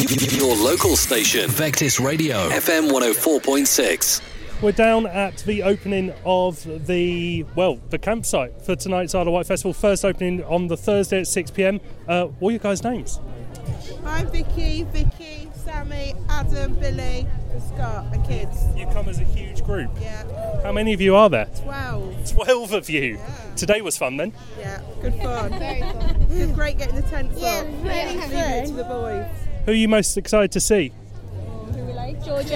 Your local station, Vectis Radio, FM 104.6. We're down at the opening of the campsite for tonight's Isle of Wight Festival. First opening on the Thursday at 6 p.m. What are your guys' names? I'm Vicky, Sammy, Adam, Billy, and Scott, and kids. You come as a huge group. Yeah. How many of you are there? 12. 12 of you. Yeah. Today was fun then? Yeah, good fun. Very fun. It's great getting the tents up. Really Leaving it to the boys. Who are you most excited to see? George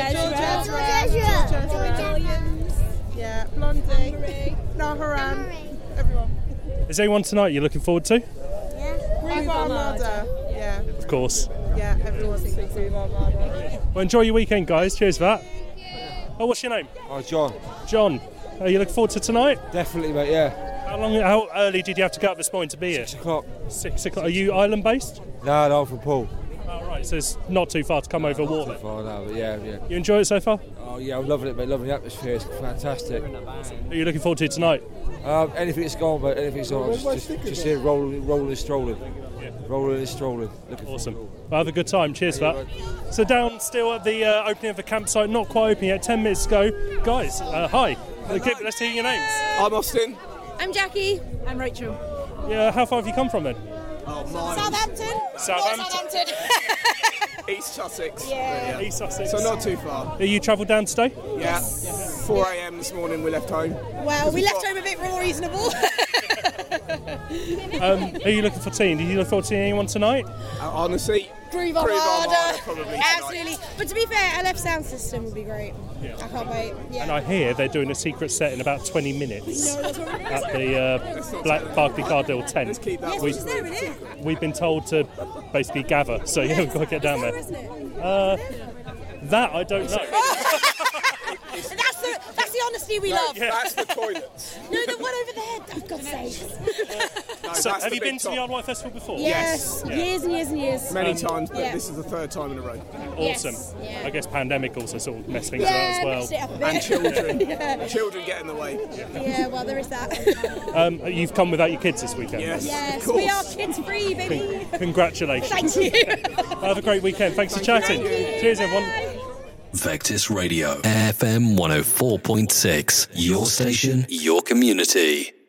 Williams. Yeah, Blondie. Naharan. Everyone. Is there anyone tonight you're looking forward to? Groove Armada. Yeah. Of course. Yeah, everyone's thinking Groove Armada. Well, enjoy your weekend, guys. Cheers for that. Oh, what's your name? Oh, John. John. Are you looking forward to tonight? Definitely, mate, yeah. How early did you have to get up this morning to be here? 6 o'clock. 6 o'clock. Are you island-based? No, I'm from Poole. Oh, right. So it's not too far to come over water. Not too far, no, but yeah. You enjoy it so far? Oh, yeah, I'm loving it, mate. Loving the atmosphere. It's fantastic. Are you looking forward to tonight? Anything that's gone, but anything's on. Just here rolling and strolling. Rolling and strolling. Awesome. Well, have a good time. Cheers for that. So down still at the opening of the campsite, not quite open yet, 10 minutes to go. Guys, hi. Let's hear your names. I'm Austin. I'm Jackie. I'm Rachel. Yeah, how far have you come from then? Southampton. East Sussex. Yeah. East Sussex. So not too far. Are you travelled down today? Yeah. 4 a.m. this morning we left home. Well, we left home a bit more reasonable. Are you looking for team? Do you look forward to seeing anyone tonight? Honestly, Groove Armada Armada. probably tonight. Absolutely. But to be fair, LF Sound System would be great. Yeah. I can't wait. Yeah. And I hear they're doing a secret set in about 20 minutes at the Black Barclay Cardell tent. Let's keep that Yes, which is there, isn't it? We've been told to basically gather, so yeah, we've got to get down there. Isn't it? That I don't know. That's the honesty we love. That's the toilets. No, the one over there. Oh, God's sake. No, So that's have the you big been to top. the Isle of Wight Festival before? Yes. Yeah. Years and years and years. Many times, but Yeah. this is the third time in a row. Awesome. Yes, yeah. I guess pandemic also sort of messed things Yeah, up as messed it well. up a bit. And children. Yeah. Children get in the way. Yeah, well, there is that. You've come without your kids this weekend? Yes, Yes, of course. we are kids free, baby. Congratulations. Thank you. Have a great weekend. Thanks for chatting. Cheers, everyone. Vectis Radio, FM 104.6. Your station, your community.